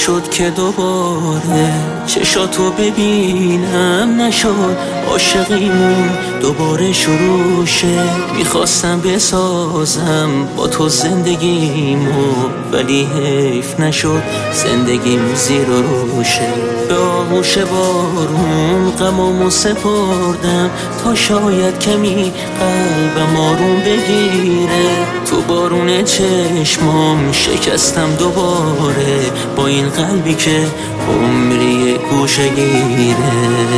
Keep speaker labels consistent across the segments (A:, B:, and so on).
A: نشد که دوباره چشاتو ببینم، نشد عاشقیمون دوباره شروع شه. میخواستم بسازم با تو زندگیمو، ولی حیف نشد زندگیم زیر و روشه. به آغوش بارون غمامو سپردم تا شاید کمی قلبم آروم بگیره. تو بارون چشمام شکستم دوباره، با این قلبی که عمری گوشه گیره.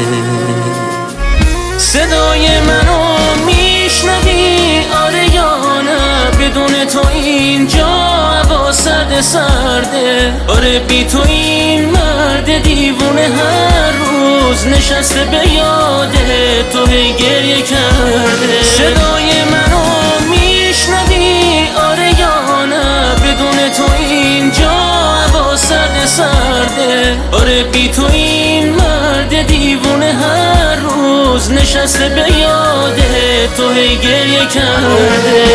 A: صدای منو میشنوی آره یا نه؟ بدون تو اینجا هوا سرد سرده. آره بی تو این مرد دیوونه هر روز نشسته به یاده تو هی گریه کرده. صدای منو میشنوی آره یا نه؟ بدون تو اینجا هوا سرد سرده. آره بی تو این مرد دیوونه هر روز نشسته به یاده تو هی گریه کرده.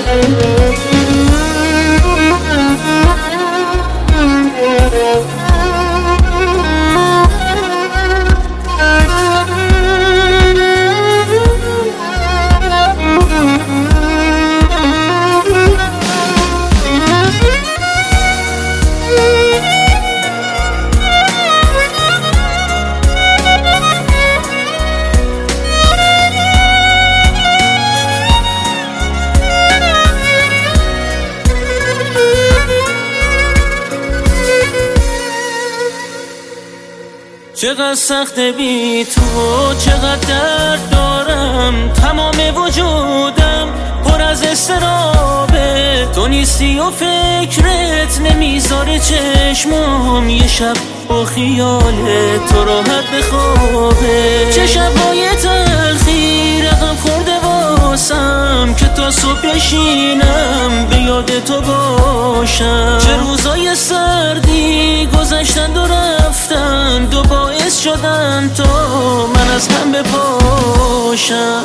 A: چقدر سخت بی تو، چقدر درد دارم، تمام وجودم پر از اضطرابه. تو نیستی و فکرت نمیذاره چشمام یه شب با خیال تو راحت بخوابه. چه شبای تلخی رقم خورده واسم که تا صبح بشینم به یاد تو باشم. چه روزای سردی گذشتن و رفتن، دو باعث شدن تا من از هم بپاشم.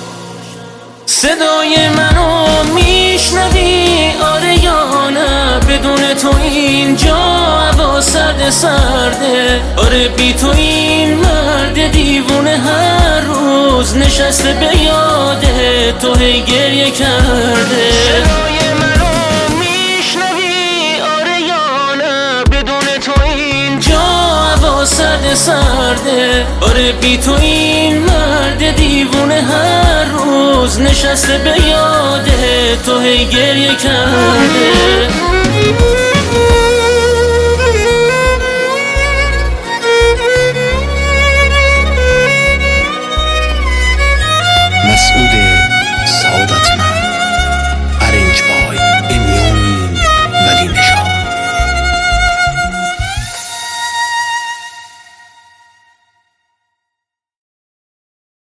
A: صدای منو میشنوی آره یا نه؟ بدون تو اینجا هوا سرد سرده. آره بی تو این مرد دیوونه هر روز نشسته به یاده تو هی گریه کرده. صدای منو میشنوی آره یا نه؟ بدون تو اینجا هوا سرد سرده. آره بی تو این مرد دیوونه هر روز نشسته به یاده تو هی گریه کرده.